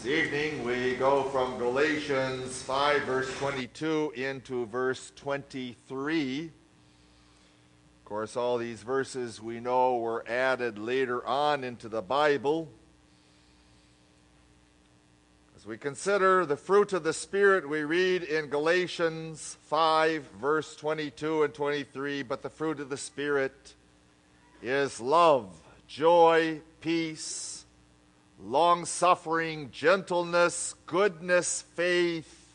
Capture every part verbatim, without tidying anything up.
This evening we go from Galatians five verse twenty-two into verse twenty-three. Of course, all these verses we know were added later on into the Bible. As we consider the fruit of the Spirit, we read in Galatians five verse twenty-two and twenty-three, but the fruit of the Spirit is love, joy, peace, long-suffering, gentleness, goodness, faith,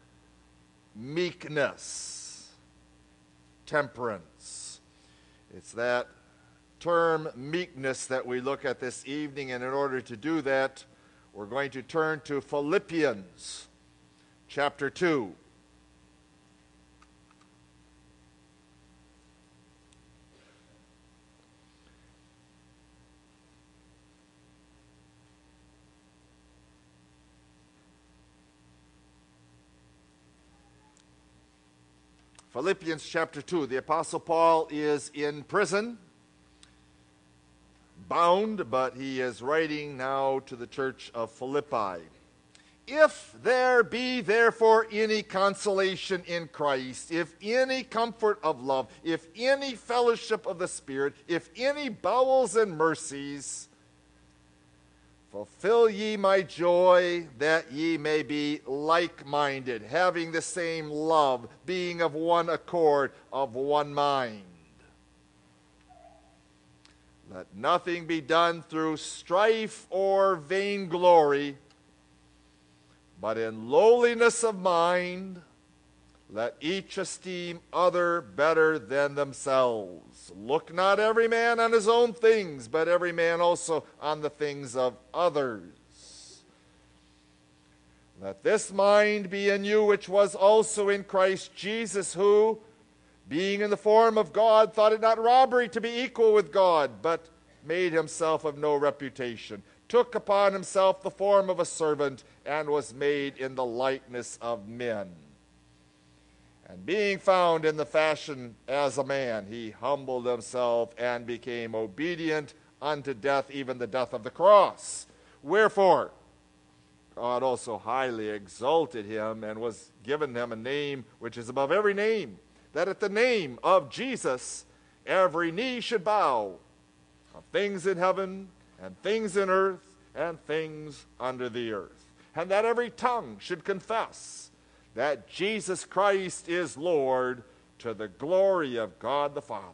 meekness, temperance. It's that term meekness that we look at this evening, and in order to do that, we're going to turn to Philippians chapter two. Philippians chapter two. The Apostle Paul is in prison, bound, but he is writing now to the church of Philippi. If there be therefore any consolation in Christ, if any comfort of love, if any fellowship of the Spirit, if any bowels and mercies, fulfill ye my joy, that ye may be like-minded, having the same love, being of one accord, of one mind. Let nothing be done through strife or vainglory, but in lowliness of mind, let each esteem other better than themselves. Look not every man on his own things, but every man also on the things of others. Let this mind be in you, which was also in Christ Jesus, who, being in the form of God, thought it not robbery to be equal with God, but made himself of no reputation, took upon himself the form of a servant, and was made in the likeness of men. And being found in the fashion as a man, he humbled himself and became obedient unto death, even the death of the cross. Wherefore, God also highly exalted him and was given him a name which is above every name, that at the name of Jesus every knee should bow, of things in heaven and things in earth and things under the earth, and that every tongue should confess that Jesus Christ is Lord, to the glory of God the Father.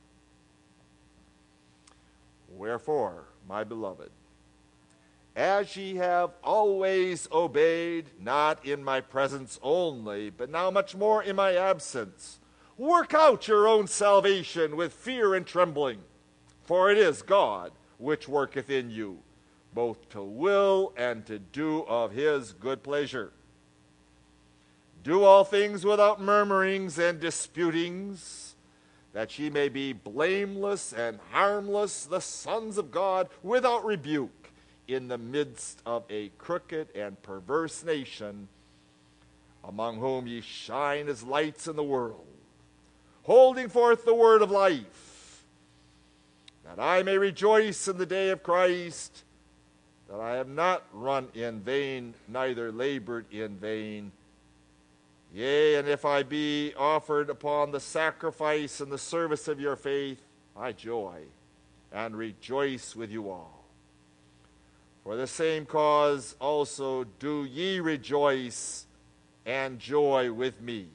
Wherefore, my beloved, as ye have always obeyed, not in my presence only, but now much more in my absence, work out your own salvation with fear and trembling, for it is God which worketh in you, both to will and to do of his good pleasure. Do all things without murmurings and disputings, that ye may be blameless and harmless, the sons of God, without rebuke, in the midst of a crooked and perverse nation, among whom ye shine as lights in the world, holding forth the word of life, that I may rejoice in the day of Christ, that I have not run in vain, neither labored in vain. Yea, and if I be offered upon the sacrifice and the service of your faith, I joy and rejoice with you all. For the same cause also do ye rejoice and joy with me.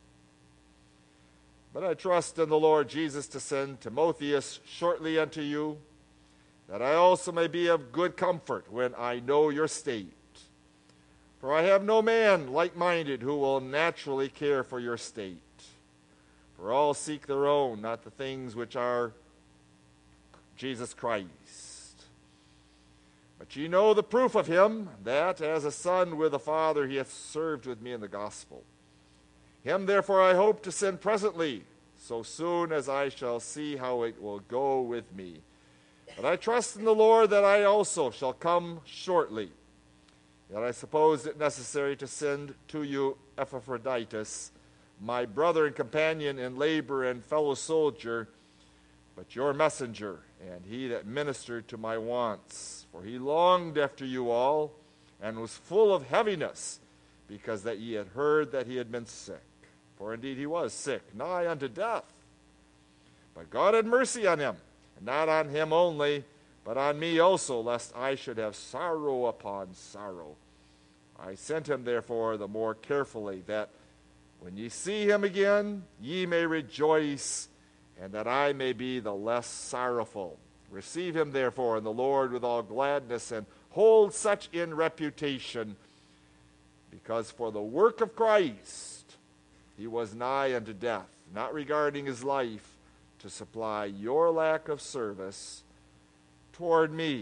But I trust in the Lord Jesus to send Timotheus shortly unto you, that I also may be of good comfort when I know your state. For I have no man like-minded who will naturally care for your state. For all seek their own, not the things which are Jesus Christ. But ye know the proof of him, that as a son with a father he hath served with me in the gospel. Him therefore I hope to send presently, so soon as I shall see how it will go with me. But I trust in the Lord that I also shall come shortly. Yet I suppose it necessary to send to you Epaphroditus, my brother and companion in labor and fellow soldier, but your messenger, and he that ministered to my wants. For he longed after you all, and was full of heaviness, because that ye had heard that he had been sick. For indeed he was sick, nigh unto death. But God had mercy on him, and not on him only, but on me also, lest I should have sorrow upon sorrow. I sent him therefore the more carefully, that when ye see him again, ye may rejoice, and that I may be the less sorrowful. Receive him therefore in the Lord with all gladness, and hold such in reputation, because for the work of Christ he was nigh unto death, not regarding his life, to supply your lack of service toward me.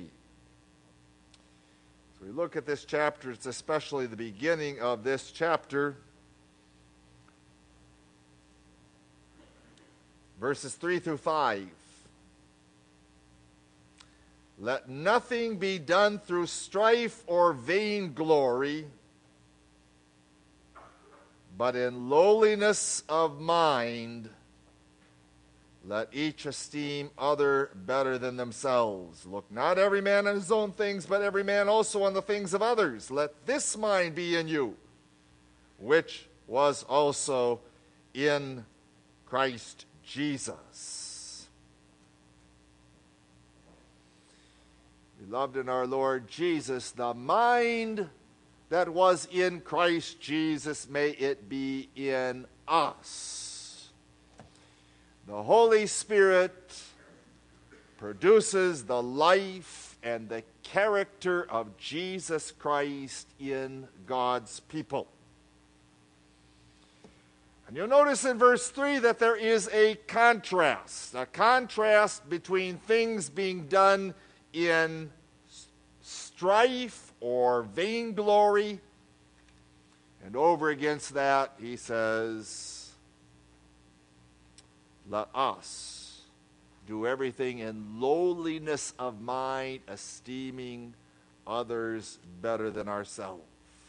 So we look at this chapter, it's especially the beginning of this chapter, verses three through five. Let nothing be done through strife or vainglory, but in lowliness of mind, let each esteem other better than themselves. Look not every man on his own things, but every man also on the things of others. Let this mind be in you, which was also in Christ Jesus. Beloved in our Lord Jesus, the mind that was in Christ Jesus, may it be in us. The Holy Spirit produces the life and the character of Jesus Christ in God's people. And you'll notice in verse three that there is a contrast, a contrast between things being done in strife or vainglory, and over against that he says, let us do everything in lowliness of mind, esteeming others better than ourselves.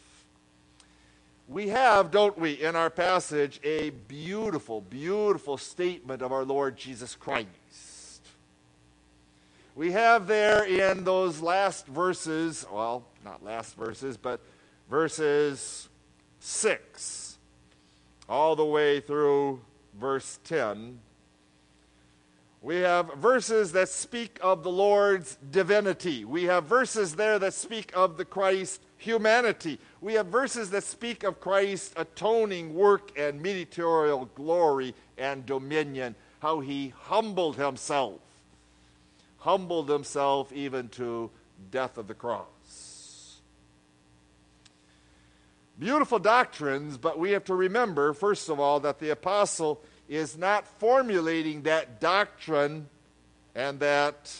We have, don't we, in our passage, a beautiful, beautiful statement of our Lord Jesus Christ. We have there in those last verses, well, not last verses, but verses six, all the way through verse ten, we have verses that speak of the Lord's divinity. We have verses there that speak of the Christ humanity. We have verses that speak of Christ's atoning work and mediatorial glory and dominion, how he humbled himself, humbled himself even to death of the cross. Beautiful doctrines, but we have to remember, first of all, that the apostle is not formulating that doctrine and that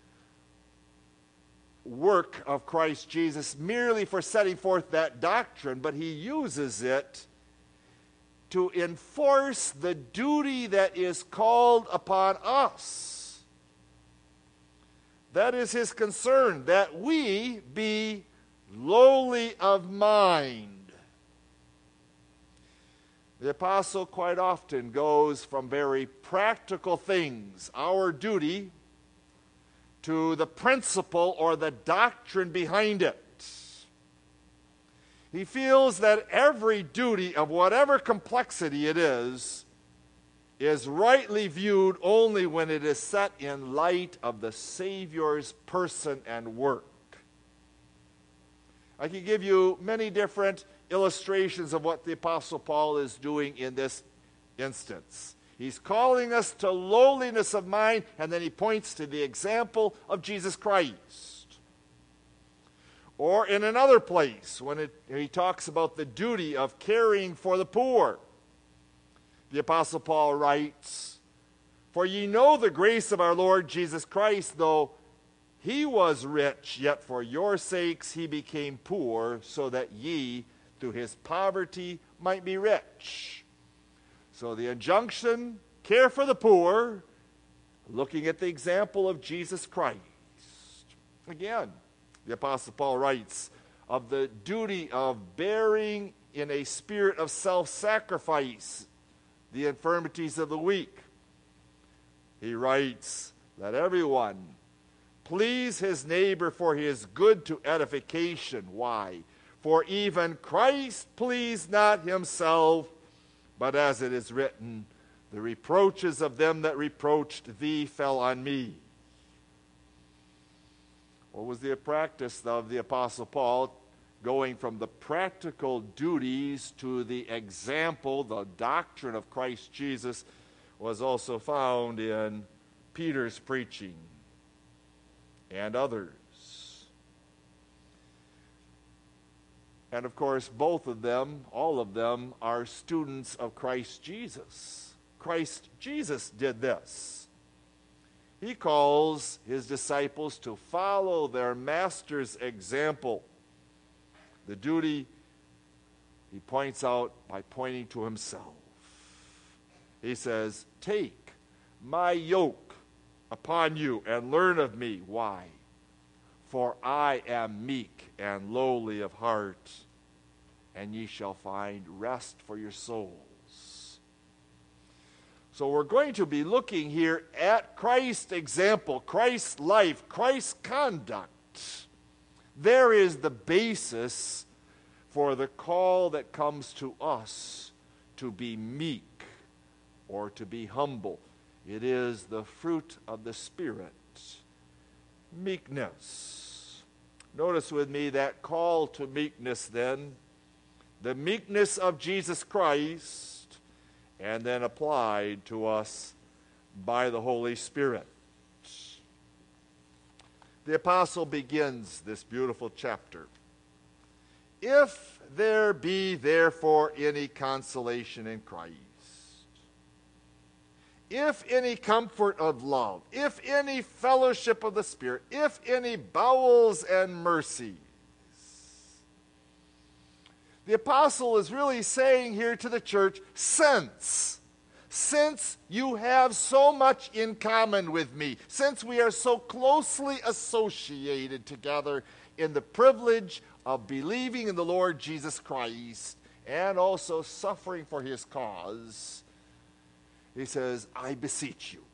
work of Christ Jesus merely for setting forth that doctrine, but he uses it to enforce the duty that is called upon us. That is his concern, that we be lowly of mind. The apostle quite often goes from very practical things, our duty, to the principle or the doctrine behind it. He feels that every duty of whatever complexity it is, is rightly viewed only when it is set in light of the Savior's person and work. I can give you many different illustrations of what the Apostle Paul is doing in this instance. He's calling us to lowliness of mind, and then he points to the example of Jesus Christ. Or in another place, when it, he talks about the duty of caring for the poor, the Apostle Paul writes, "For ye know the grace of our Lord Jesus Christ, though he was rich, yet for your sakes he became poor, so that ye through his poverty might be rich." So the injunction, care for the poor, looking at the example of Jesus Christ. Again, the Apostle Paul writes of the duty of bearing in a spirit of self-sacrifice the infirmities of the weak. He writes, "Let everyone please his neighbor for his good to edification." Why? For even Christ pleased not himself, but as it is written, the reproaches of them that reproached thee fell on me. What was the practice of the Apostle Paul? Going from the practical duties to the example, the doctrine of Christ Jesus, was also found in Peter's preaching and others. And of course, both of them, all of them, are students of Christ Jesus. Christ Jesus did this. He calls his disciples to follow their master's example. The duty he points out by pointing to himself. He says, take my yoke upon you and learn of me. Why? For I am meek and lowly of heart, and ye shall find rest for your souls. So we're going to be looking here at Christ's example, Christ's life, Christ's conduct. There is the basis for the call that comes to us to be meek or to be humble. It is the fruit of the Spirit, meekness. Notice with me that call to meekness then, the meekness of Jesus Christ, and then applied to us by the Holy Spirit. The apostle begins this beautiful chapter. If there be therefore any consolation in Christ, if any comfort of love, if any fellowship of the Spirit, if any bowels and mercies. The apostle is really saying here to the church, since, since you have so much in common with me, since we are so closely associated together in the privilege of believing in the Lord Jesus Christ and also suffering for his cause, he says, I beseech you.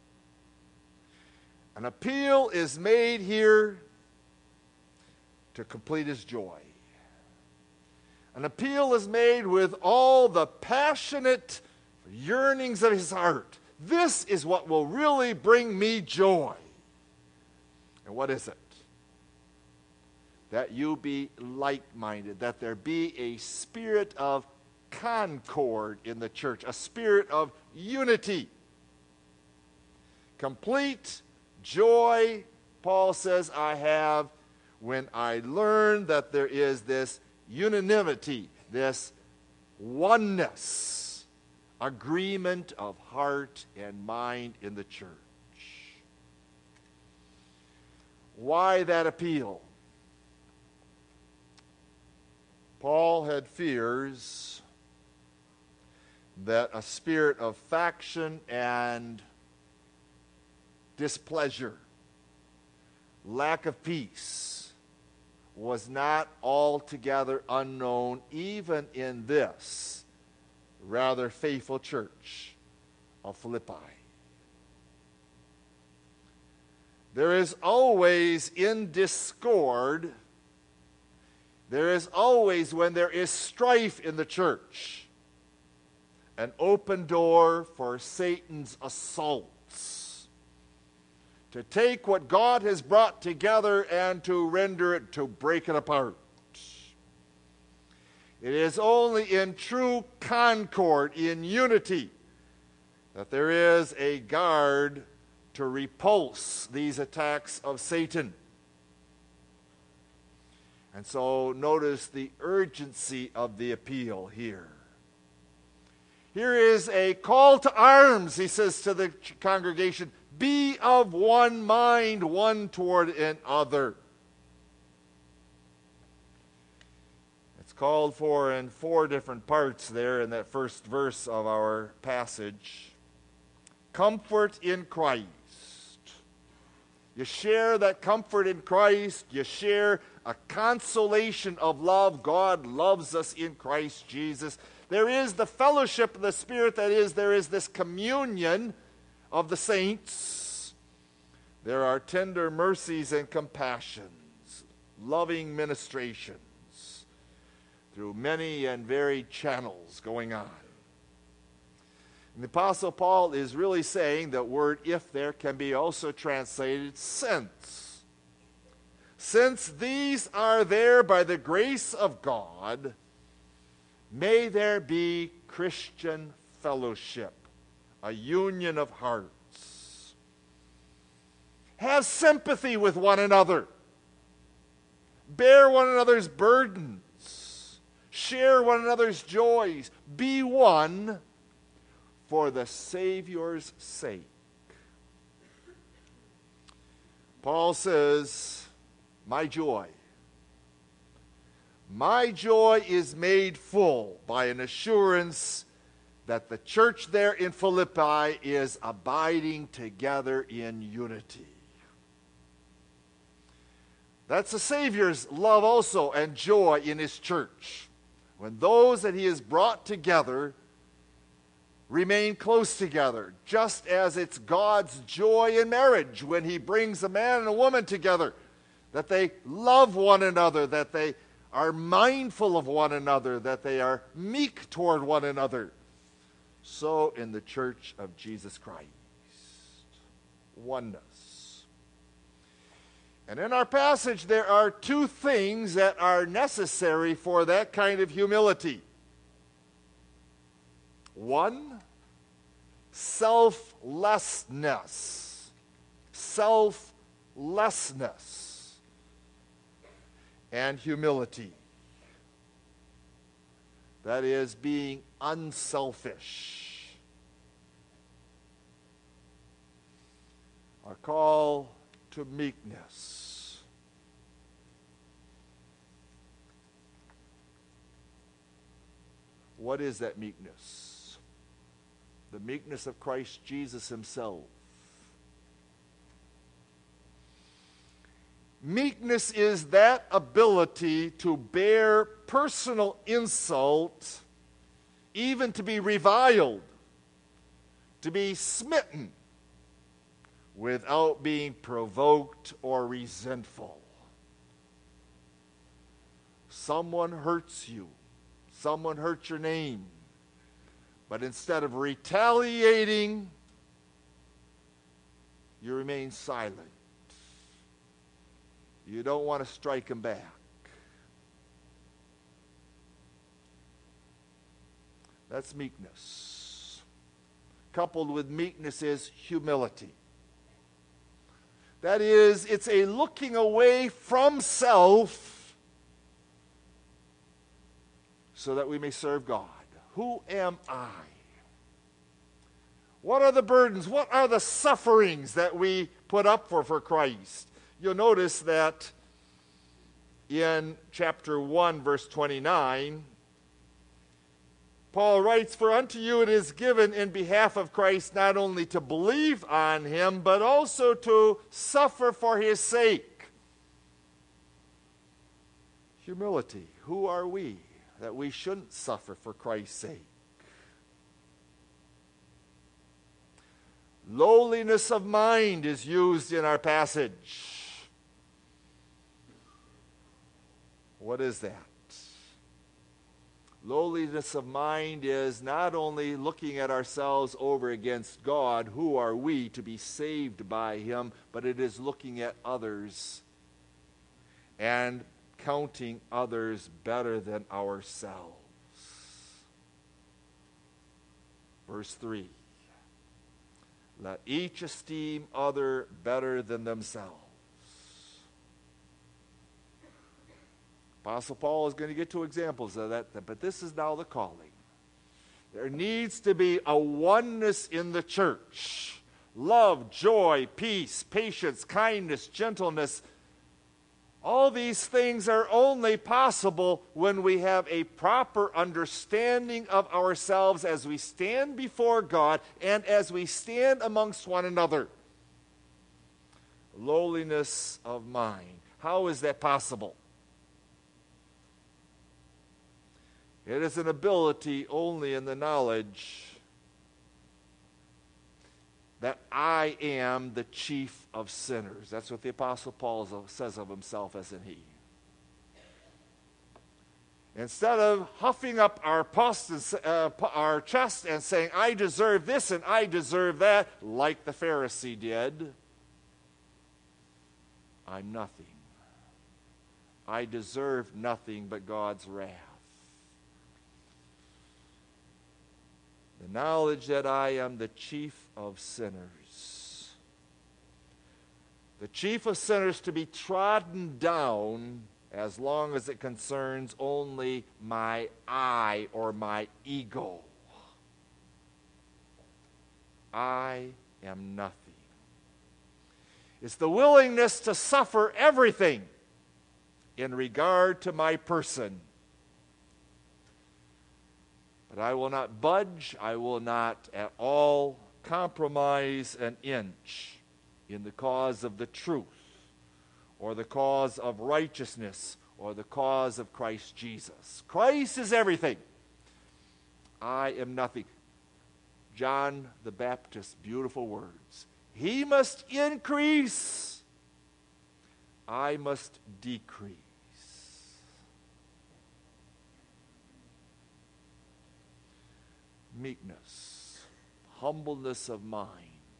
An appeal is made here to complete his joy. An appeal is made with all the passionate yearnings of his heart. This is what will really bring me joy. And what is it? That you be like-minded, that there be a spirit of concord in the church, a spirit of unity. Complete joy, Paul says, I have when I learn that there is this unanimity, this oneness, agreement of heart and mind in the church. Why that appeal? Paul had fears that a spirit of faction and displeasure, lack of peace, was not altogether unknown even in this rather faithful church of Philippi. There is always in discord, there is always, when there is strife in the church, an open door for Satan's assaults to take what God has brought together and to render it, to break it apart. It is only in true concord, in unity, that there is a guard to repulse these attacks of Satan. And so notice the urgency of the appeal here. Here is a call to arms, he says to the congregation. Be of one mind, one toward another. It's called for in four different parts there in that first verse of our passage. Comfort in Christ. You share that comfort in Christ. You share a consolation of love. God loves us in Christ Jesus. There is the fellowship of the Spirit, that is, there is this communion of the saints. There are tender mercies and compassions, loving ministrations. through many and varied channels going on. And the Apostle Paul is really saying that word if there can be also translated since. Since these are there by the grace of God, may there be Christian fellowship, a union of hearts. Have sympathy with one another. Bear one another's burdens. Share one another's joys. Be one for the Savior's sake. Paul says, my joy. My joy is made full by an assurance that the church there in Philippi is abiding together in unity. That's the Savior's love also and joy in his church. When those that he has brought together remain close together, just as it's God's joy in marriage when he brings a man and a woman together, that they love one another, that they are mindful of one another, that they are meek toward one another. So in the church of Jesus Christ, oneness. And in our passage, there are two things that are necessary for that kind of humility. One, selflessness. Selflessness and humility. That is, being unselfish. Our call to meekness. What is that meekness? The meekness of Christ Jesus himself. Meekness is that ability to bear personal insult, even to be reviled, to be smitten, without being provoked or resentful. Someone hurts you. Someone hurts your name. But instead of retaliating, you remain silent. You don't want to strike them back. That's meekness. Coupled with meekness is humility. That is, it's a looking away from self so that we may serve God. Who am I? What are the burdens? What are the sufferings that we put up for for Christ? You'll notice that in chapter one, verse twenty-nine, Paul writes, "For unto you it is given in behalf of Christ not only to believe on him, but also to suffer for his sake." Humility. Who are we that we shouldn't suffer for Christ's sake? Lowliness of mind is used in our passage. What is that? Lowliness of mind is not only looking at ourselves over against God, who are we to be saved by him, but it is looking at others and counting others better than ourselves. Verse three. Let each esteem other better than themselves. Apostle Paul is going to get to examples of that, but this is now the calling. There needs to be a oneness in the church. Love, joy, peace, patience, kindness, gentleness. All these things are only possible when we have a proper understanding of ourselves as we stand before God and as we stand amongst one another. Lowliness of mind. How is that possible? It is an ability only in the knowledge that I am the chief of sinners. That's what the Apostle Paul says of himself as in he. Instead of huffing up our, pust and, uh, our chest and saying, I deserve this and I deserve that, like the Pharisee did, I'm nothing. I deserve nothing but God's wrath. The knowledge that I am the chief of sinners. The chief of sinners to be trodden down as long as it concerns only my I or my ego. I am nothing. It's the willingness to suffer everything in regard to my person. But I will not budge, I will not at all compromise an inch in the cause of the truth, or the cause of righteousness, or the cause of Christ Jesus. Christ is everything. I am nothing. John the Baptist's beautiful words. He must increase. I must decrease. Meekness, humbleness of mind.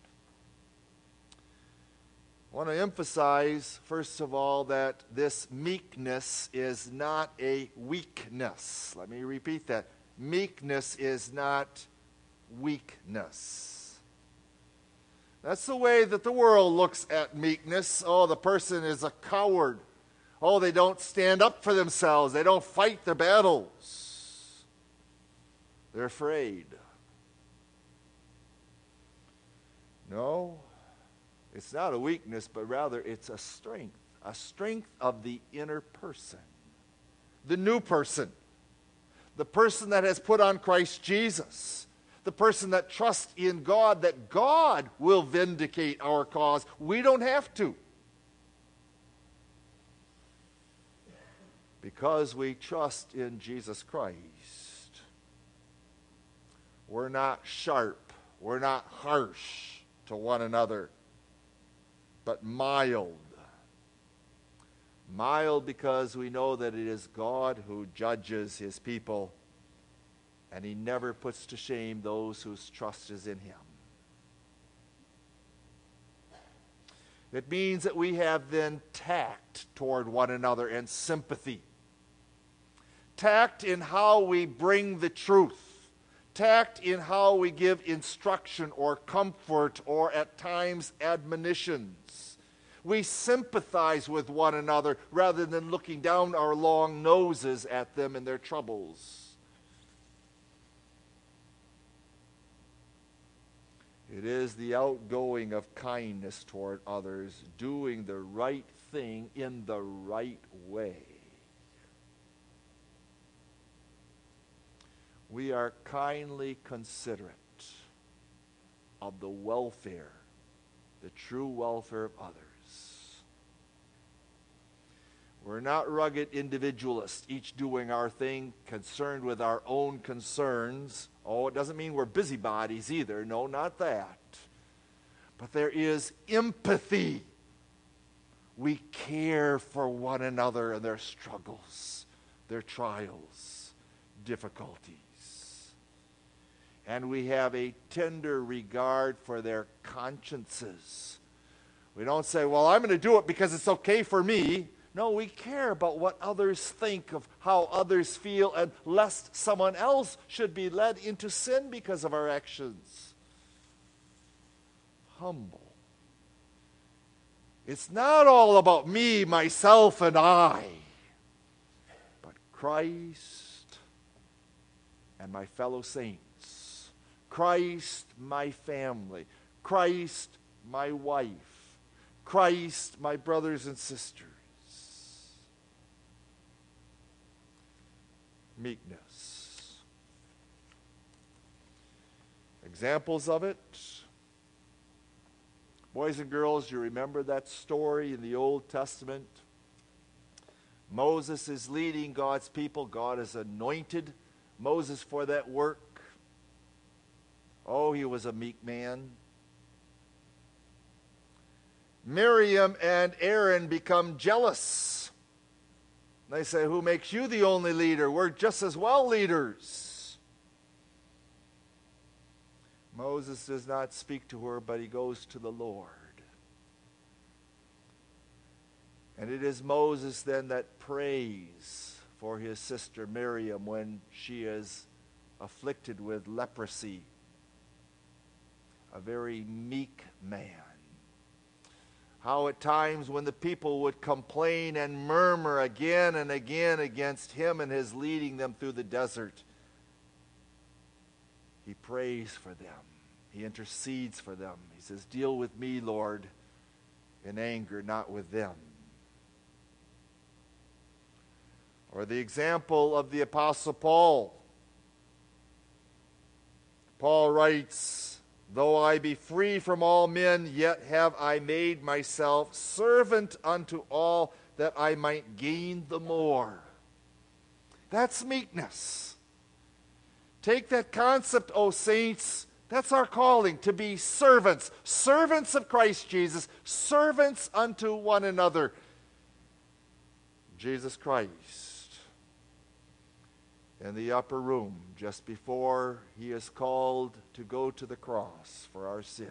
I want to emphasize, first of all, that this meekness is not a weakness. Let me repeat that. Meekness is not weakness. That's the way that the world looks at meekness. Oh, the person is a coward. Oh, they don't stand up for themselves. They don't fight their battles. They're afraid. No. It's not a weakness, but rather it's a strength, a strength of the inner person, the new person, the person that has put on Christ Jesus, the person that trusts in God, that God will vindicate our cause. We don't have to. Because we trust in Jesus Christ. We're not sharp, we're not harsh to one another, but mild. Mild because we know that it is God who judges his people, and he never puts to shame those whose trust is in him. It means that we have then tact toward one another and sympathy. Tact in how we bring the truth. Tact in how we give instruction or comfort or at times admonitions. We sympathize with one another rather than looking down our long noses at them and their troubles. It is the outgoing of kindness toward others, doing the right thing in the right way. We are kindly considerate of the welfare, the true welfare of others. We're not rugged individualists, each doing our thing, concerned with our own concerns. Oh, it doesn't mean we're busybodies either. No, not that. But there is empathy. We care for one another and their struggles, their trials, difficulties. And we have a tender regard for their consciences. We don't say, well, I'm going to do it because it's okay for me. No, we care about what others think, of how others feel, and lest someone else should be led into sin because of our actions. Humble. It's not all about me, myself, and I, but Christ and my fellow saints. Christ, my family. Christ, my wife. Christ, my brothers and sisters. Meekness. Examples of it. Boys and girls, you remember that story in the Old Testament? Moses is leading God's people. God has anointed Moses for that work. Oh, he was a meek man. Miriam and Aaron become jealous And they say, who makes you the only leader? We're just as well leaders. Moses does not speak to her, but he goes to the Lord. And it is Moses then that prays for his sister Miriam when she is afflicted with leprosy. A very meek man. How at times when the people would complain and murmur again and again against him and his leading them through the desert, he prays for them. He intercedes for them. He says, deal with me, Lord, in anger, not with them. Or the example of the Apostle Paul. Paul writes, though I be free from all men, yet have I made myself servant unto all, that I might gain the more. That's meekness. Take that concept, O saints. That's our calling, to be servants. Servants of Christ Jesus. Servants unto one another. Jesus Christ, in the upper room, just before he is called to go to the cross for our sins.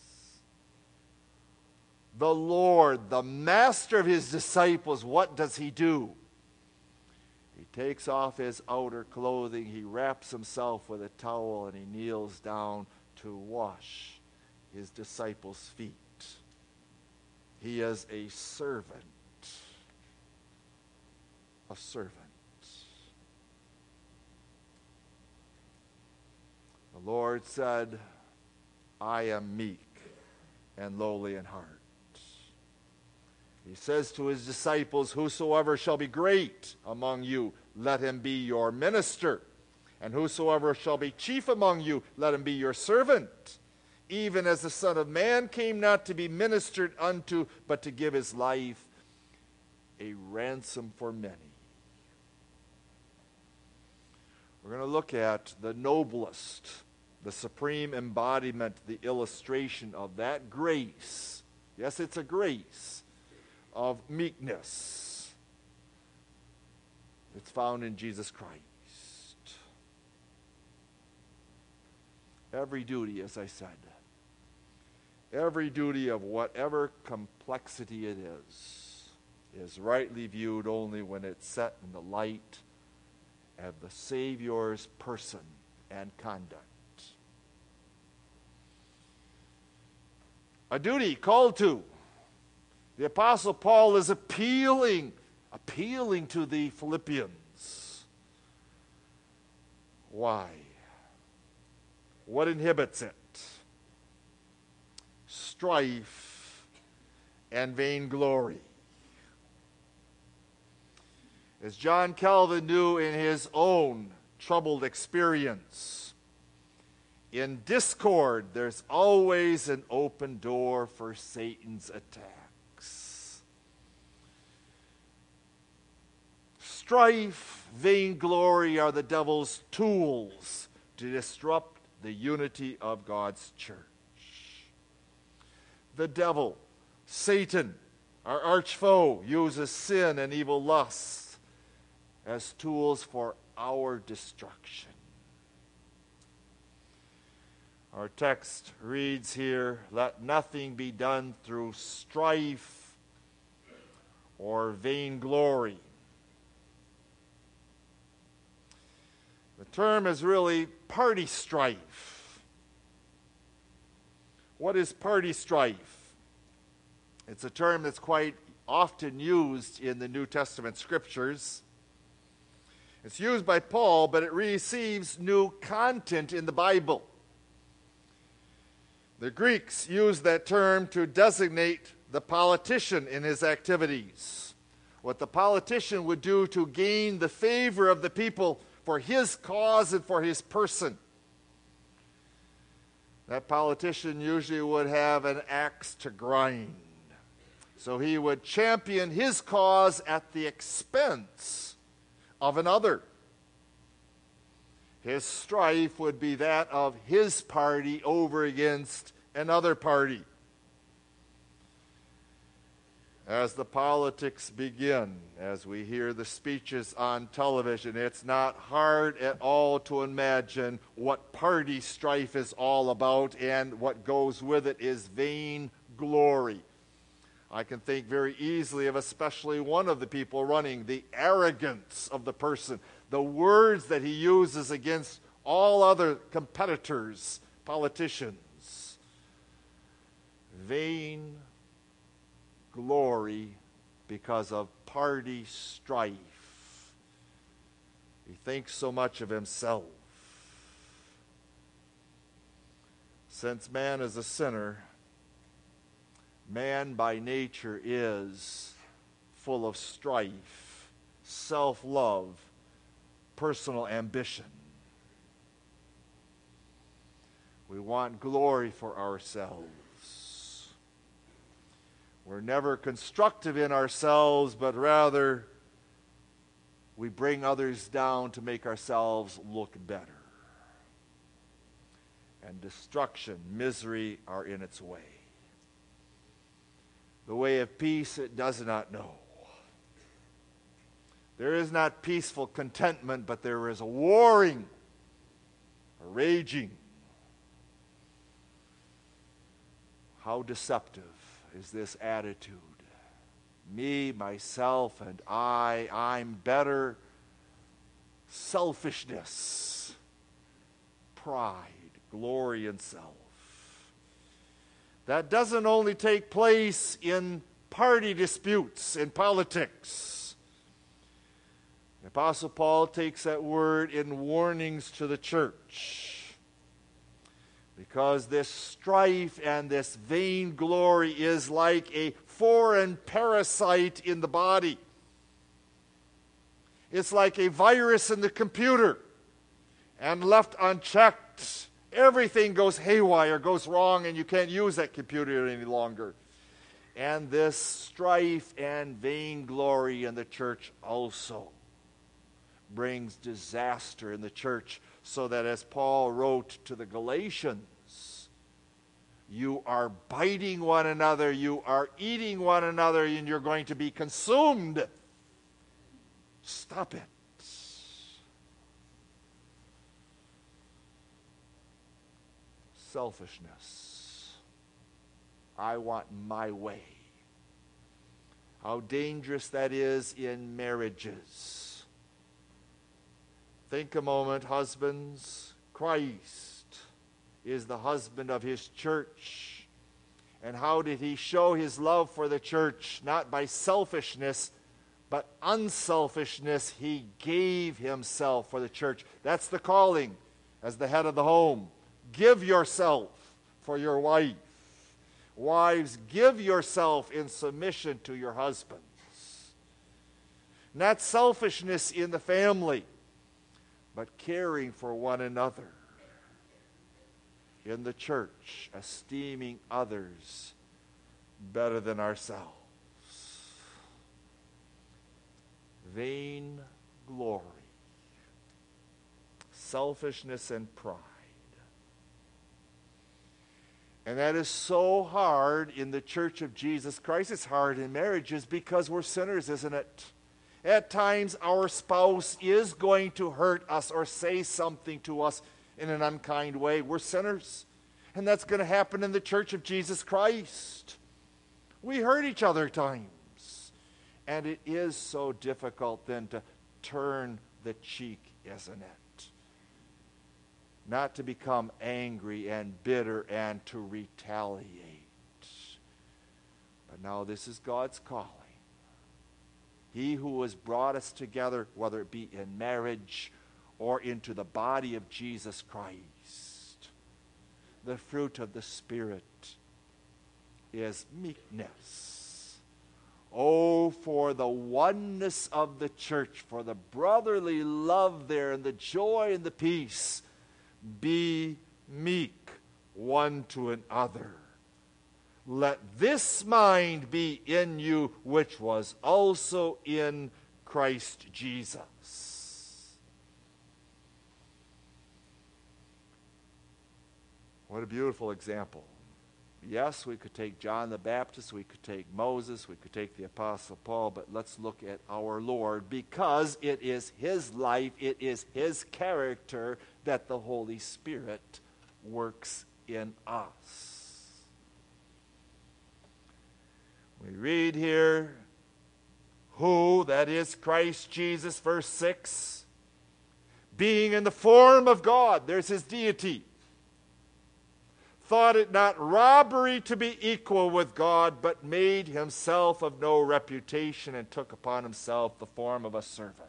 The Lord, the master of his disciples, what does he do? He takes off his outer clothing, he wraps himself with a towel, and he kneels down to wash his disciples' feet. He is a servant. A servant. The Lord said, I am meek and lowly in heart. He says to his disciples, whosoever shall be great among you, let him be your minister. And whosoever shall be chief among you, let him be your servant. Even as the Son of Man came not to be ministered unto, but to give his life a ransom for many. We're going to look at the noblest, the supreme embodiment, the illustration of that grace. Yes, it's a grace of meekness. It's found in Jesus Christ. Every duty, as I said, every duty of whatever complexity it is, is rightly viewed only when it's set in the light of the Savior's person and conduct. A duty called to. The Apostle Paul is appealing, appealing to the Philippians. Why? What inhibits it? Strife and vainglory. As John Calvin knew in his own troubled experience, in discord, there's always an open door for Satan's attacks. Strife, vainglory are the devil's tools to disrupt the unity of God's church. The devil, Satan, our arch foe, uses sin and evil lusts as tools for our destruction. Our text reads here, let nothing be done through strife or vainglory. The term is really party strife. What is party strife? It's a term that's quite often used in the New Testament scriptures. It's used by Paul, but it receives new content in the Bible. The Greeks used that term to designate the politician in his activities. What the politician would do to gain the favor of the people for his cause and for his person. That politician usually would have an axe to grind. So he would champion his cause at the expense of another. His strife would be that of his party over against another party. As the politics begin, as we hear the speeches on television, it's not hard at all to imagine what party strife is all about, and what goes with it is vain glory. I can think very easily of especially one of the people running, the arrogance of the person, the words that he uses against all other competitors, politicians. Vain glory because of party strife. He thinks so much of himself. Since man is a sinner, man by nature is full of strife, self-love, personal ambition. We want glory for ourselves. We're never constructive in ourselves, but rather we bring others down to make ourselves look better. And destruction, misery are in its way. The way of peace it does not know. There is not peaceful contentment, but there is a warring, a raging. How deceptive is this attitude? Me, myself, and I, I'm better. Selfishness, pride, glory in self. That doesn't only take place in party disputes, in politics. The Apostle Paul takes that word in warnings to the church. Because this strife and this vainglory is like a foreign parasite in the body. It's like a virus in the computer. And left unchecked, everything goes haywire, goes wrong, and you can't use that computer any longer. And this strife and vainglory in the church also brings disaster in the church. So that, as Paul wrote to the Galatians, you are biting one another, you are eating one another, and you're going to be consumed. Stop it. Selfishness. I want my way. How dangerous that is in marriages. Think a moment, husbands. Christ is the husband of his church. And how did he show his love for the church? Not by selfishness, but unselfishness. He gave himself for the church. That's the calling as the head of the home. Give yourself for your wife. Wives, give yourself in submission to your husbands. Not selfishness in the family, but caring for one another. In the church, esteeming others better than ourselves. Vain glory, selfishness, and pride. And that is so hard in the church of Jesus Christ. It's hard in marriages because we're sinners, isn't it? At times, our spouse is going to hurt us or say something to us in an unkind way. We're sinners. And that's going to happen in the church of Jesus Christ. We hurt each other at times. And it is so difficult then to turn the cheek, isn't it? Not to become angry and bitter and to retaliate. But now this is God's calling. He who has brought us together, whether it be in marriage or into the body of Jesus Christ, the fruit of the Spirit is meekness. Oh, for the oneness of the church, for the brotherly love there and the joy and the peace. Be meek one to another. Let this mind be in you, which was also in Christ Jesus. What a beautiful example. Yes, we could take John the Baptist, we could take Moses, we could take the Apostle Paul, but let's look at our Lord, because it is his life, it is his character that the Holy Spirit works in us. We read here, who, that is Christ Jesus, verse six, being in the form of God, there's his deity, thought it not robbery to be equal with God, but made himself of no reputation, and took upon himself the form of a servant.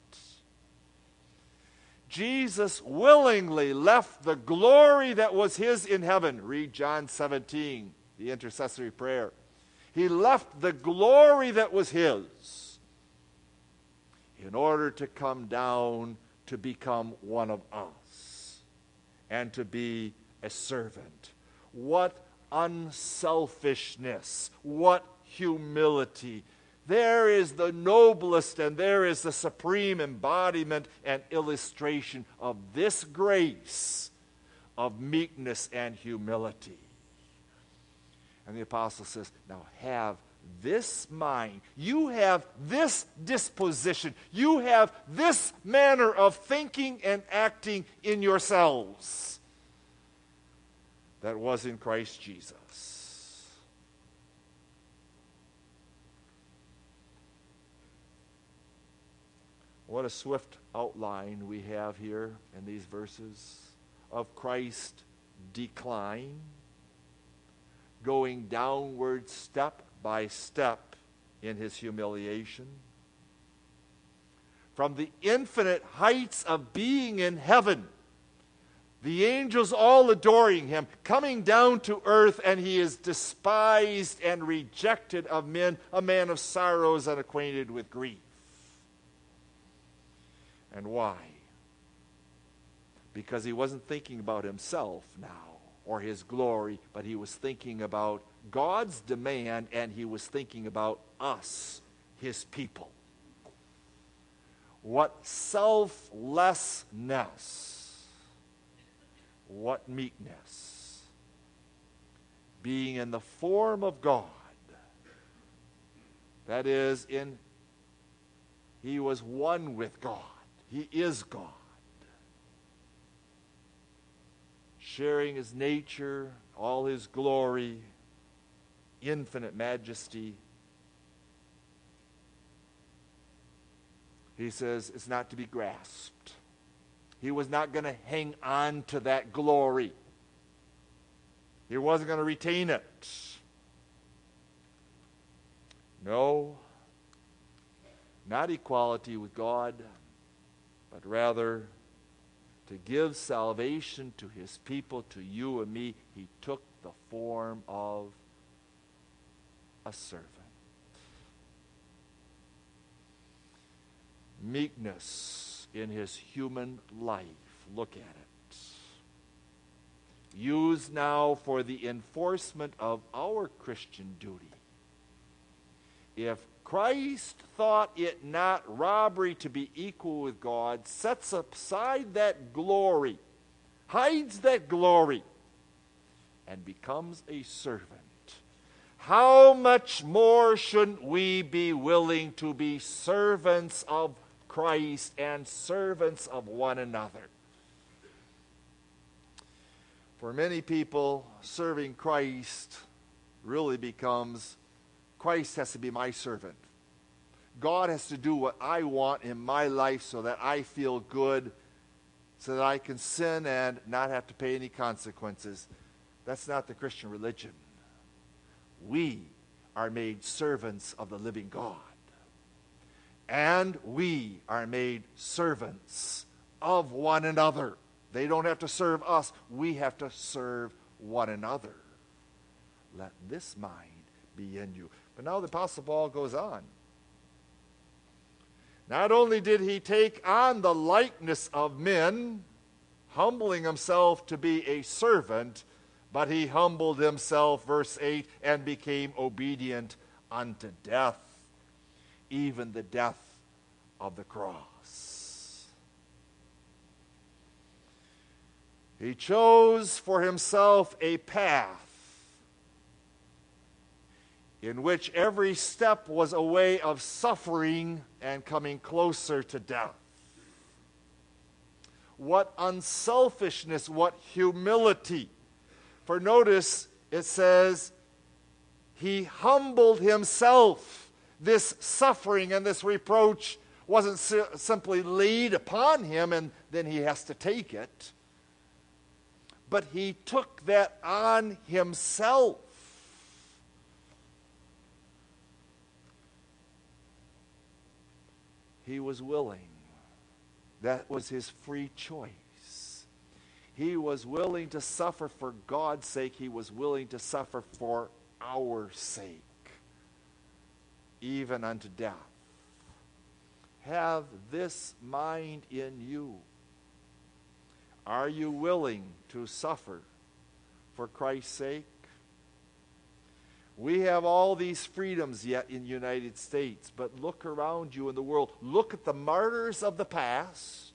Jesus willingly left the glory that was his in heaven. Read John seventeen, the intercessory prayer. He left the glory that was his in order to come down to become one of us and to be a servant. What unselfishness, what humility. There is the noblest and there is the supreme embodiment and illustration of this grace of meekness and humility. And the apostle says, now have this mind. You have this disposition. You have this manner of thinking and acting in yourselves that was in Christ Jesus. What a swift outline we have here in these verses of Christ's decline, going downward step by step in his humiliation. From the infinite heights of being in heaven, the angels all adoring him, coming down to earth, and he is despised and rejected of men, a man of sorrows and acquainted with grief. And why? Because he wasn't thinking about himself now or his glory, but he was thinking about God's demand, and he was thinking about us, his people. What selflessness. What meekness. Being in the form of God. That is, in he was one with God. He is God. Sharing his nature, all his glory, infinite majesty. He says it's not to be grasped. He was not going to hang on to that glory. He wasn't going to retain it. No, not equality with God, but rather to give salvation to his people, to you and me. He took the form of a servant. Meekness in his human life. Look at it. Used now for the enforcement of our Christian duty. If Christ thought it not robbery to be equal with God, sets aside that glory, hides that glory, and becomes a servant, how much more shouldn't we be willing to be servants of Christ and servants of one another? For many people, serving Christ really becomes, Christ has to be my servant. God has to do what I want in my life so that I feel good, so that I can sin and not have to pay any consequences. That's not the Christian religion. We are made servants of the living God. And we are made servants of one another. They don't have to serve us. We have to serve one another. Let this mind be in you. But now the Apostle Paul goes on. Not only did he take on the likeness of men, humbling himself to be a servant, but he humbled himself, verse eight, and became obedient unto death, even the death of the cross. He chose for himself a path in which every step was a way of suffering and coming closer to death. What unselfishness, what humility. For notice, it says, he humbled himself. This suffering and this reproach wasn't si- simply laid upon him and then he has to take it. But he took that on himself. He was willing. That was his free choice. He was willing to suffer for God's sake. He was willing to suffer for our sake, even unto death. Have this mind in you. Are you willing to suffer for Christ's sake? We have all these freedoms yet in the United States, but look around you in the world. Look at the martyrs of the past.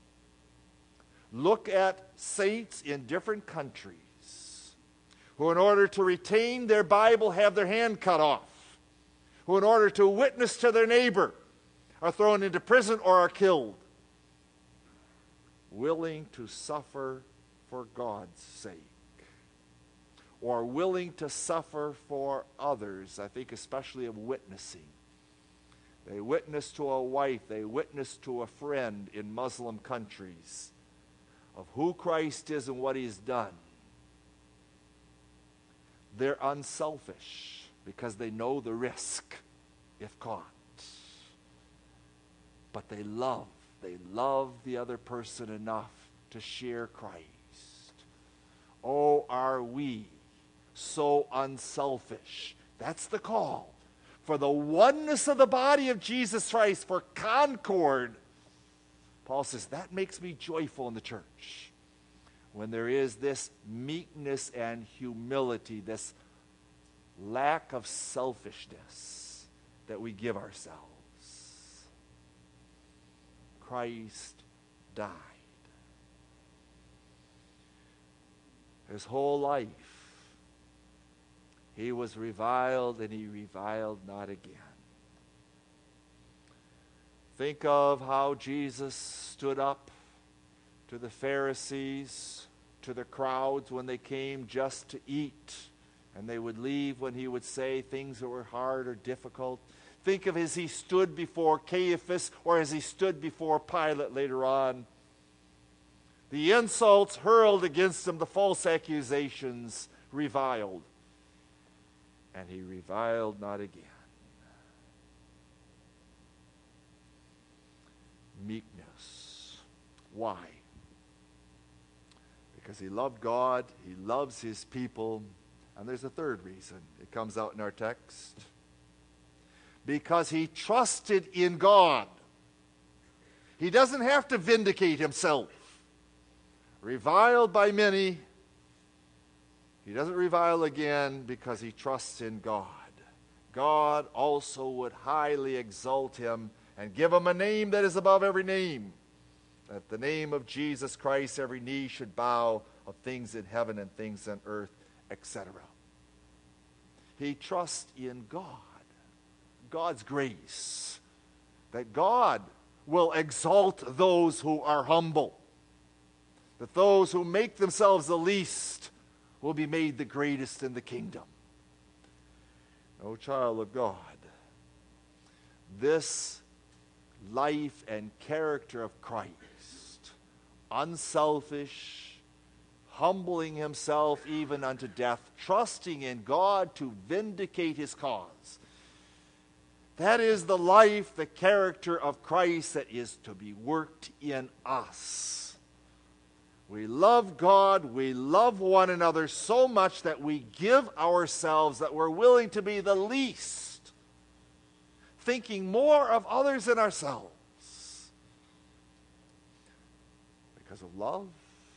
Look at saints in different countries who, in order to retain their Bible, have their hand cut off, who, in order to witness to their neighbor, are thrown into prison or are killed, willing to suffer for God's sake, or willing to suffer for others. I think especially of witnessing. They witness to a wife, they witness to a friend in Muslim countries of who Christ is and what he's done. They're unselfish because they know the risk if caught. But they love, they love the other person enough to share Christ. Oh, are we so unselfish? That's the call. For the oneness of the body of Jesus Christ, for concord. Paul says, that makes me joyful in the church. When there is this meekness and humility, this lack of selfishness that we give ourselves. Christ died. His whole life, he was reviled and he reviled not again. Think of how Jesus stood up to the Pharisees, to the crowds when they came just to eat, and they would leave when he would say things that were hard or difficult. Think of as he stood before Caiaphas or as he stood before Pilate later on. The insults hurled against him, the false accusations reviled. And he reviled not again. Meekness. Why? Because he loved God, he loves his people, and there's a third reason. It comes out in our text. Because he trusted in God. He doesn't have to vindicate himself. Reviled by many, he doesn't revile again because he trusts in God. God also would highly exalt him and give him a name that is above every name. At the name of Jesus Christ, every knee should bow, of things in heaven and things on earth, et cetera. He trusts in God, God's grace, that God will exalt those who are humble, that those who make themselves the least will be made the greatest in the kingdom. O child of God, this life and character of Christ, unselfish, humbling himself even unto death, trusting in God to vindicate his cause. That is the life, the character of Christ that is to be worked in us. We love God, we love one another so much that we give ourselves, that we're willing to be the least, thinking more of others than ourselves. Because of love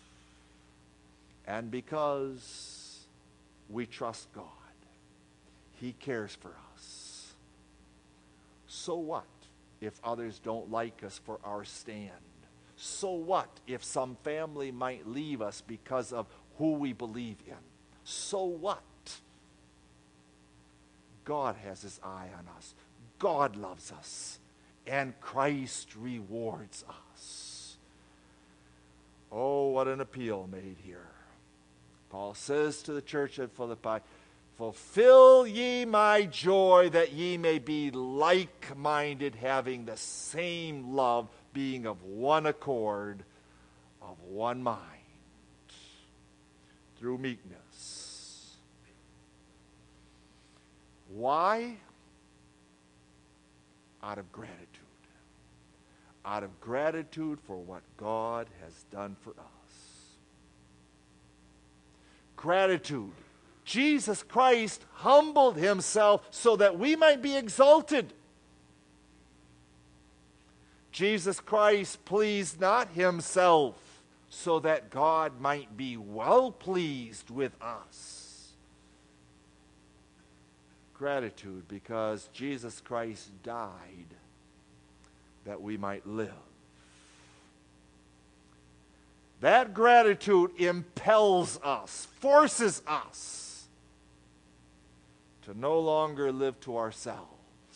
and because we trust God. He cares for us. So what if others don't like us for our stand? So what if some family might leave us because of who we believe in? So what? God has his eye on us. God loves us. And Christ rewards us. Oh, what an appeal made here. Paul says to the church at Philippi, fulfill ye my joy, that ye may be like-minded, having the same love, being of one accord, of one mind, through meekness. Why? Out of gratitude. Out of gratitude for what God has done for us. Gratitude. Jesus Christ humbled himself so that we might be exalted. Jesus Christ pleased not himself so that God might be well pleased with us. Gratitude because Jesus Christ died that we might live. That gratitude impels us, forces us to no longer live to ourselves,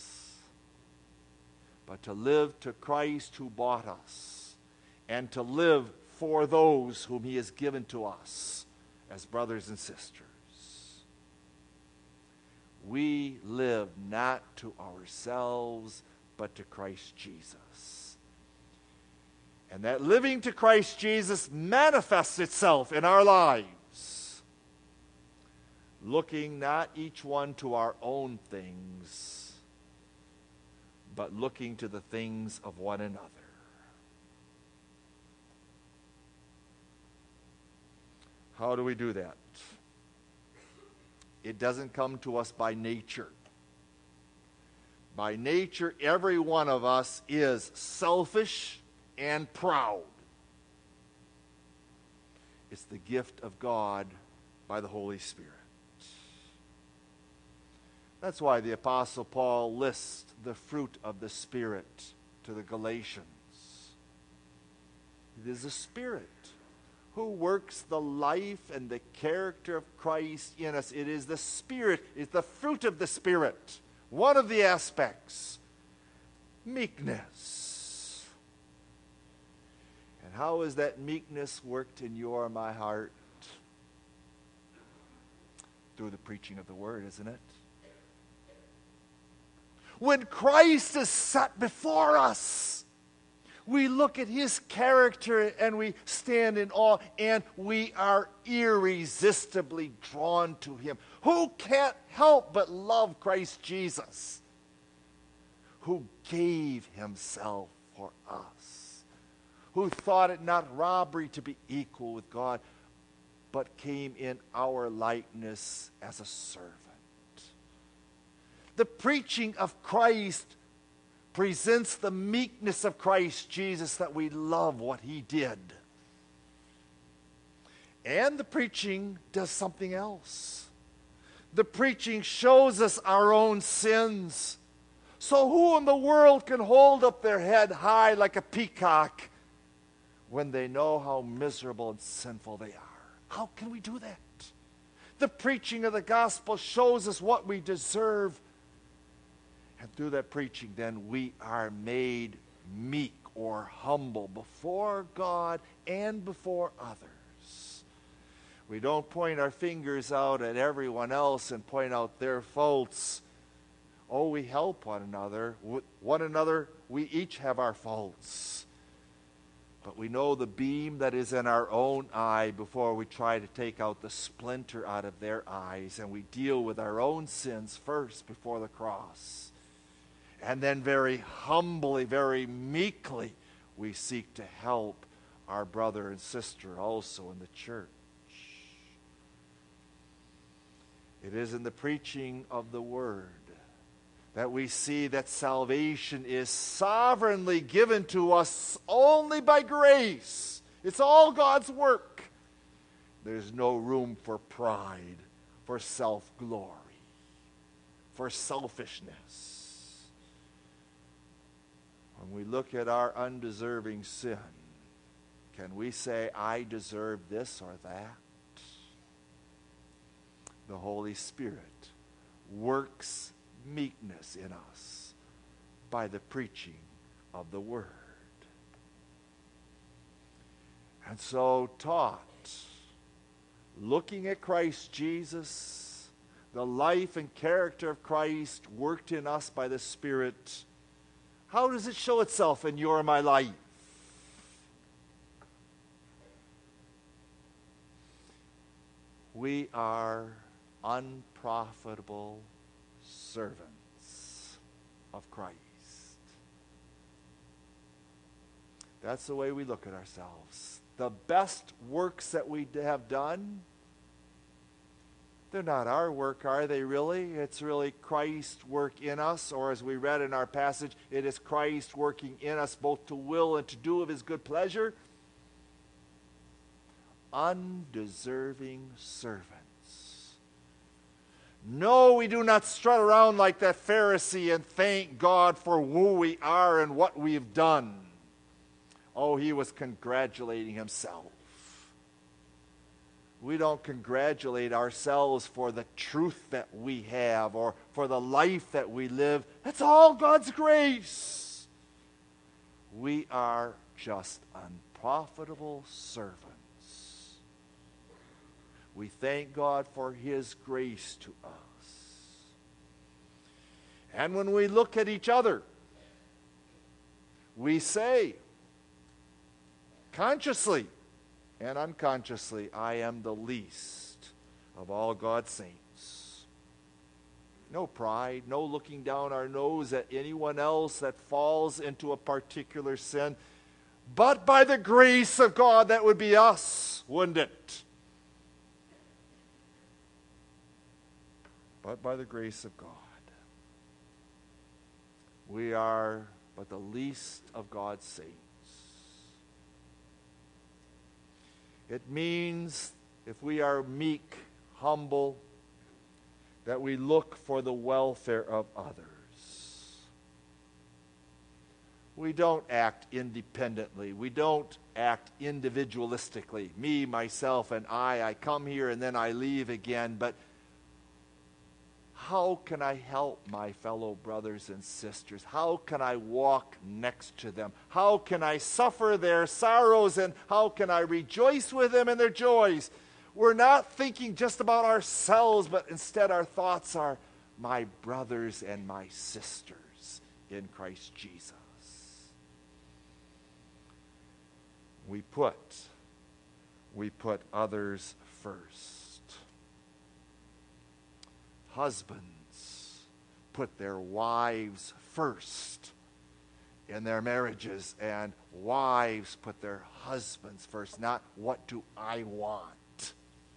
but to live to Christ who bought us, and to live for those whom he has given to us as brothers and sisters. We live not to ourselves, but to Christ Jesus. And that living to Christ Jesus manifests itself in our lives, looking not each one to our own things, but looking to the things of one another. How do we do that? It doesn't come to us by nature. By nature, every one of us is selfish and proud. It's the gift of God by the Holy Spirit. That's why the Apostle Paul lists the fruit of the Spirit to the Galatians. It is the Spirit who works the life and the character of Christ in us. It is the Spirit, it's the fruit of the Spirit. One of the aspects, meekness. And how is that meekness worked in your and my heart? Through the preaching of the Word, isn't it? When Christ is set before us, we look at his character and we stand in awe, and we are irresistibly drawn to him. Who can't help but love Christ Jesus, who gave himself for us, who thought it not robbery to be equal with God, but came in our likeness as a servant. The preaching of Christ presents the meekness of Christ Jesus, that we love what he did. And the preaching does something else. The preaching shows us our own sins. So who in the world can hold up their head high like a peacock when they know how miserable and sinful they are? How can we do that? The preaching of the gospel shows us what we deserve. And through that preaching, then, we are made meek or humble before God and before others. We don't point our fingers out at everyone else and point out their faults. Oh, we help one another. One another, we each have our faults. But we know the beam that is in our own eye before we try to take out the splinter out of their eyes. And we deal with our own sins first before the cross. And then very humbly, very meekly, we seek to help our brother and sister also in the church. It is in the preaching of the Word that we see that salvation is sovereignly given to us only by grace. It's all God's work. There's no room for pride, for self-glory, for selfishness. When we look at our undeserving sin, can we say, I deserve this or that? The Holy Spirit works meekness in us by the preaching of the word. And so taught, looking at Christ Jesus, the life and character of Christ worked in us by the Spirit, how does it show itself in your and my life? We are unprofitable servants of Christ. That's the way we look at ourselves. The best works that we have done, they're not our work, are they really? It's really Christ's work in us, or as we read in our passage, it is Christ working in us both to will and to do of his good pleasure. Undeserving servants. No, we do not strut around like that Pharisee and thank God for who we are and what we've done. Oh, he was congratulating himself. We don't congratulate ourselves for the truth that we have or for the life that we live. That's all God's grace. We are just unprofitable servants. We thank God for his grace to us. And when we look at each other, we say, consciously and unconsciously, I am the least of all God's saints. No pride, no looking down our nose at anyone else that falls into a particular sin. But by the grace of God, that would be us, wouldn't it? But by the grace of God, we are but the least of God's saints. It means if we are meek, humble, that we look for the welfare of others. We don't act independently. We don't act individualistically. Me, myself, and I. I come here and then I leave again. But how can I help my fellow brothers and sisters? How can I walk next to them? How can I suffer their sorrows and how can I rejoice with them in their joys? We're not thinking just about ourselves, but instead our thoughts are my brothers and my sisters in Christ Jesus. We put, we put others first. Husbands put their wives first in their marriages, and wives put their husbands first, not what do I want.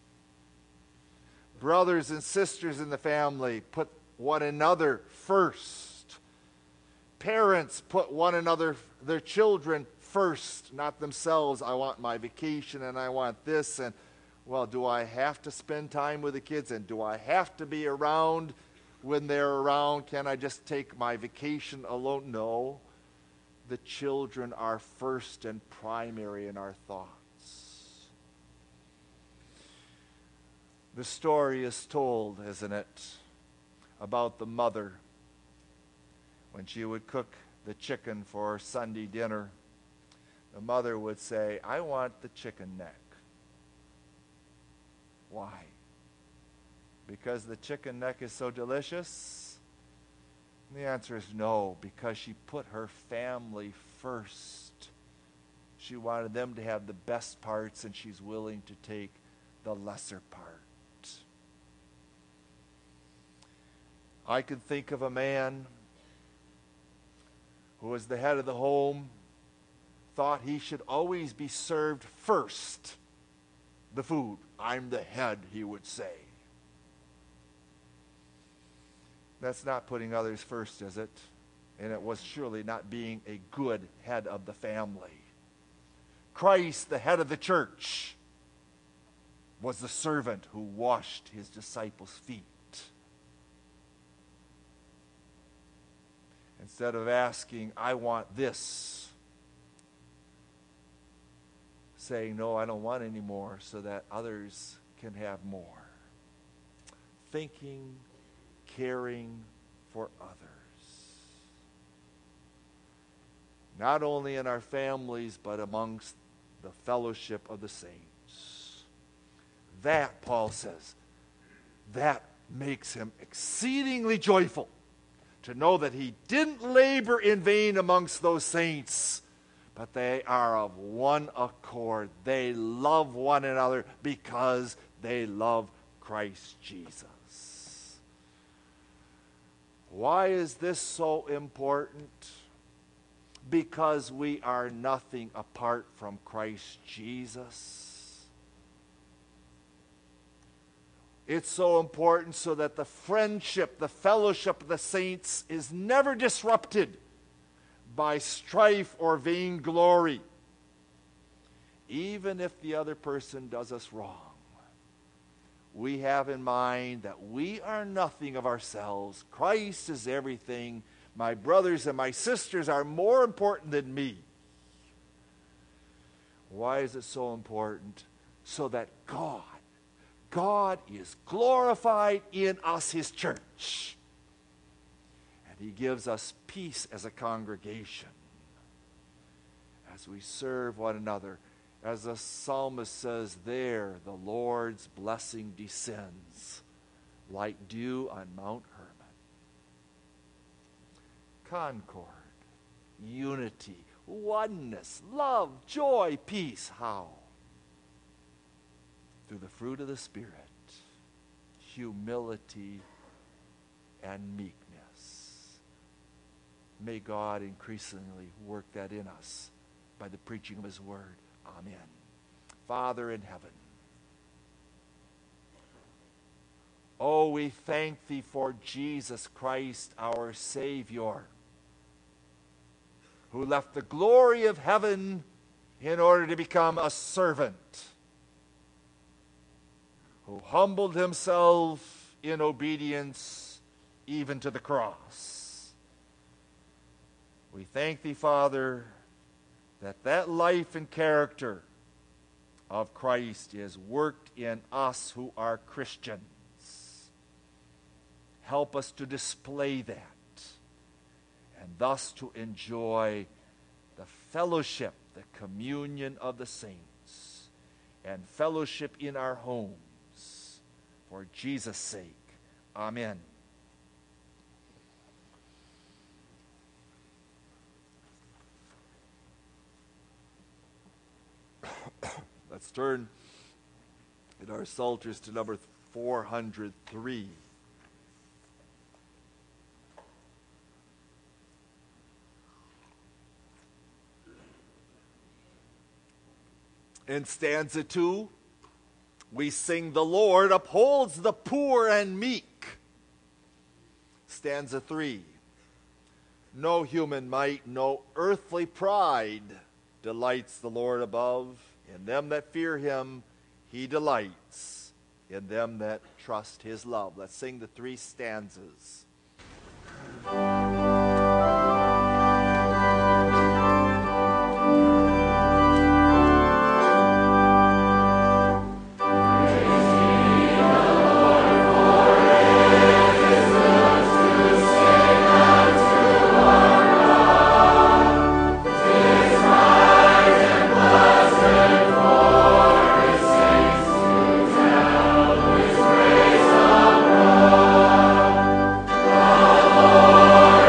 Brothers and sisters in the family put one another first. Parents put one another, their children first, not themselves. I want my vacation and I want this, and well, do I have to spend time with the kids, and do I have to be around when they're around? Can I just take my vacation alone? No. The children are first and primary in our thoughts. The story is told, isn't it, about the mother when she would cook the chicken for Sunday dinner. The mother would say, I want the chicken neck. Why? Because the chicken neck is so delicious? And the answer is no, because she put her family first. She wanted them to have the best parts, and she's willing to take the lesser part. I could think of a man who was the head of the home, thought he should always be served first the food. I'm the head, he would say. That's not putting others first, is it? And it was surely not being a good head of the family. Christ, the head of the church, was the servant who washed his disciples' feet. Instead of asking, I want this, saying, no, I don't want any more, so that others can have more. Thinking, caring for others. Not only in our families, but amongst the fellowship of the saints. That, Paul says, that makes him exceedingly joyful to know that he didn't labor in vain amongst those saints, but they are of one accord. They love one another because they love Christ Jesus. Why is this so important? Because we are nothing apart from Christ Jesus. It's so important so that the friendship, the fellowship of the saints is never disrupted by strife or vainglory. Even if the other person does us wrong, we have in mind that we are nothing of ourselves. Christ is everything. My brothers and my sisters are more important than me. Why is it so important? So that God, God is glorified in us, His church. And He gives us peace as a congregation as we serve one another. As the psalmist says there, the Lord's blessing descends like dew on Mount Hermon. Concord, unity, oneness, love, joy, peace. How? Through the fruit of the Spirit, humility and meekness. May God increasingly work that in us by the preaching of His word. Amen. Father in heaven, oh, we thank Thee for Jesus Christ, our Savior, who left the glory of heaven in order to become a servant, who humbled Himself in obedience even to the cross. We thank Thee, Father, that that life and character of Christ is worked in us who are Christians. Help us to display that, and thus to enjoy the fellowship, the communion of the saints, and fellowship in our homes. For Jesus' sake, amen. Let's turn in our Psalters to number four hundred three. In stanza two, we sing, "The Lord upholds the poor and meek." Stanza three, "No human might, no earthly pride delights the Lord above. In them that fear Him, He delights. In them that trust His love." Let's sing the three stanzas. Lord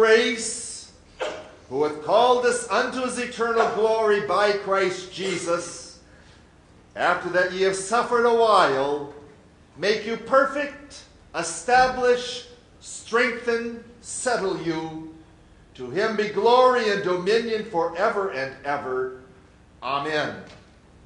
grace, who hath called us unto his eternal glory by Christ Jesus, after that ye have suffered a while, make you perfect, establish, strengthen, settle you. To him be glory and dominion forever and ever. Amen.